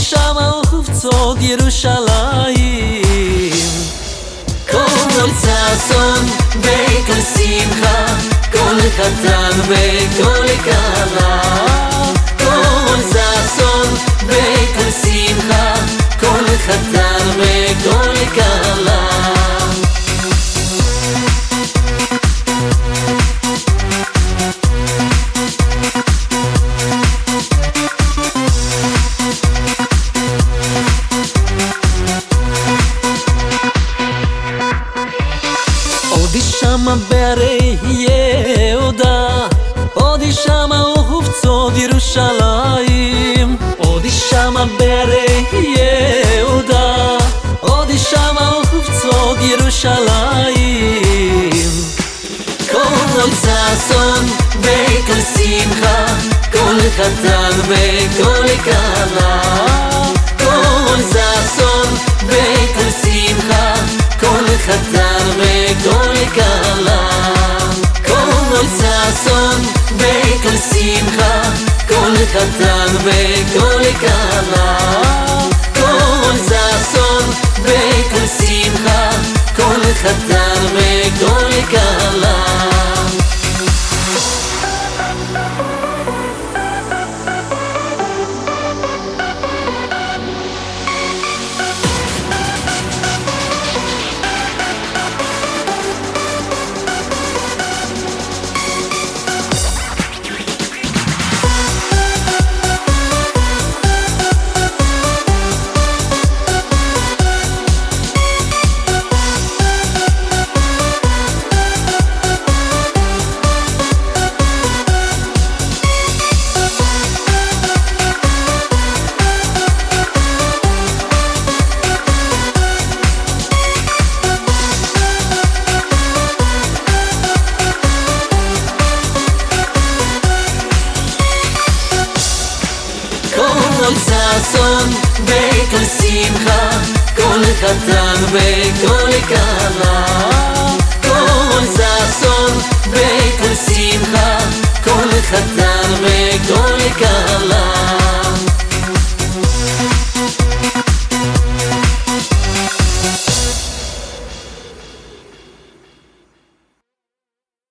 שמה וחופצות ירושלים. כל ששון וכל שמחה, כל חתן וכל כלה. כל ששון וכל שמחה, כל חתן וכל כלה. עוד שמה בערי יהודה, עוד שמה וחופצות ירושלים. עוד שמה בערי יהודה, עוד שמה וחופצות ירושלים. כל ששון וכל שמחה, כל חתן וכל כלה. כל ששון וכל שמחה, כל חתן וכל כלה. כל ששון וכל שמחה, כל חתן וכל כלה. כל ששון וכל שמחה, כל חתן וכל כלה. כל ששון וכל שמחה, כל חתן וכל כלה. כל ששון וכל שמחה, כל חתן